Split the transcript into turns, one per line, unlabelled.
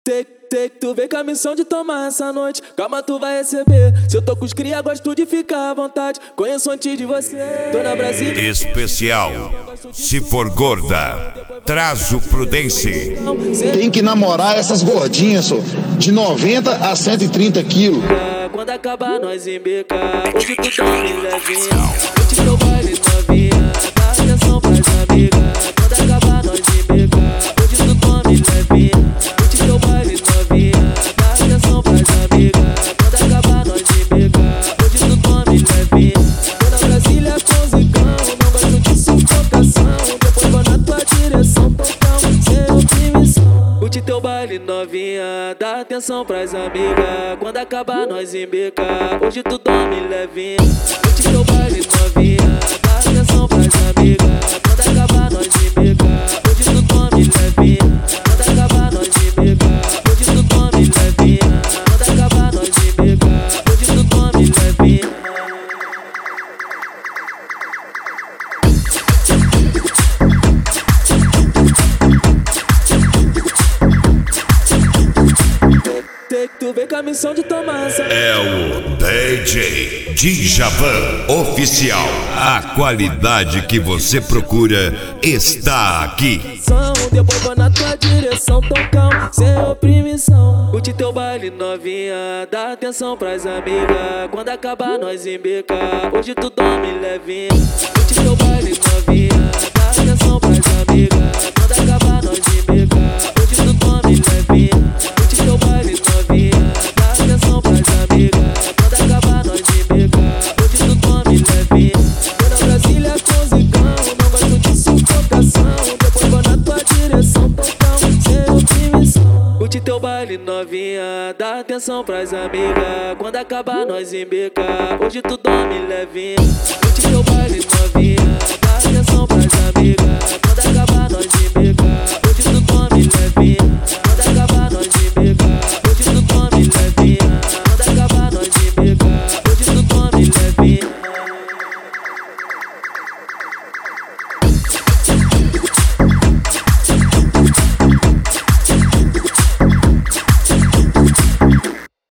Tu vem com a missão de tomar essa noite. Calma, tu vai receber. Se eu tô com os cria, gosto de ficar à vontade. Conheço antes de você. Tô na Brasília.
Especial. Se for gorda, traz o Prudence.
Tem que namorar essas gordinhas, só, de 90 a 130 quilos.
Quando acabar, nós embeca. Hoje tu tá me levinha. Hoje teu baile novinha. Dá atenção pras amigas. Quando acabar, nós embeca. Hoje tu tá me levinha. Hoje teu baile novinha. Dá atenção pras amigas. Quando acabar, nós embeca. Hoje tu tá me levinha. Tô na Brasília com zicão. Não gosto de sufocação. Depois vou na tua direção. Tocão, sem oprimição. Curte teu baile novinha. Dá atenção pras amigas. Quando acabar, nós embeca. Hoje tu dorme levinha. Curte teu baile novinha. Dá atenção pras amigas. Quando acabar, nós embeca. Hoje tu dorme levinha. Quando acabar, nós embeca. Hoje tu dorme levinha. Quando acabar, nós embeca. Hoje tu dorme levinha. Tu vem com a missão de tomar essa.
É o DJ Djavan Oficial. A qualidade que você procura está aqui.
Depois vou na tua direção, tocão, sem oprimição. Curte teu baile novinha, dá atenção pras amigas. Quando acabar, nós embeca. Hoje tu dorme levinha. Curte teu baile novinha, dá atenção pras amigas. Quando acabar, nós embeca. Hoje tu dorme levinha. Curte teu baile novinha, dá atenção pras amigas. Quando acabar, nós embeca. Hoje tu dorme levinha. Tô na Brasília com zicão, não gosto de sufocação. Depois vou na tua direção, tocão, sem oprimição. Curte teu baile novinha, dá atenção pras amigas. Quando acabar, nós embeca. Hoje tu dorme levinha. Curte teu